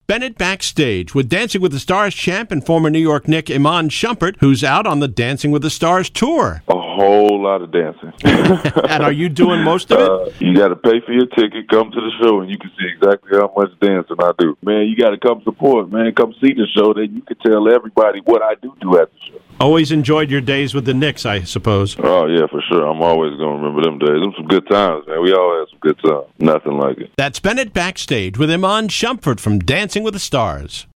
Bennett backstage with Dancing with the Stars champ and former New York Knick Iman Shumpert, who's out on the Dancing with the Stars tour. A whole lot of dancing. And are you doing most of it? You got to pay for your ticket, come to the show, and you can see exactly how much dancing I do. Man, you got to come support, man. Come see the show, then you can tell everybody what I do at the show. Always enjoyed your days with the Knicks, I suppose. Oh, yeah, for sure. I'm always going to remember them days. Them some good times, man. We all had some good times. Nothing like it. That's Bennett backstage with Iman Shumpert from Dancing with the Stars.